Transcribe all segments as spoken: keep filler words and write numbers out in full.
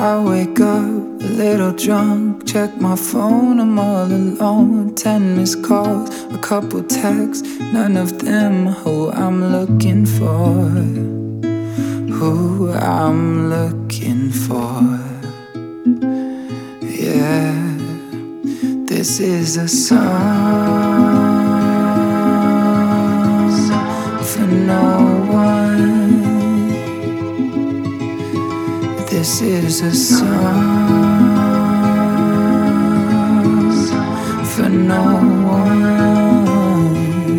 I wake up a little drunk, check my phone, I'm all alone. Ten missed calls, a couple texts, none of them who I'm looking for. Who I'm looking for. Yeah, this is a song for no one. This is a song for no one.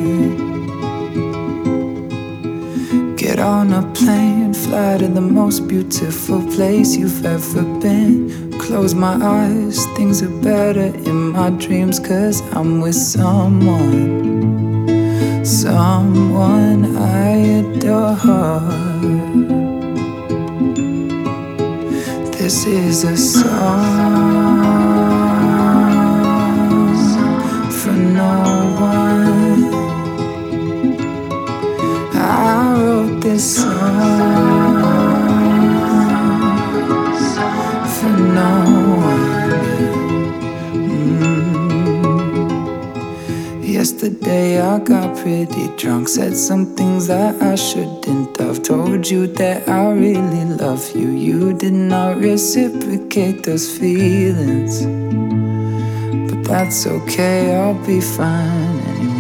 Get on a plane, fly to the most beautiful place you've ever been. Close my eyes, things are better in my dreams, 'cause I'm with someone, someone I adore. This is a song for no one. I wrote this song for no one. mm. Yesterday I got pretty drunk, said some things that I shouldn't have. Told you that I really love you, you did not reciprocate those feelings. But that's okay, I'll be fine anyway.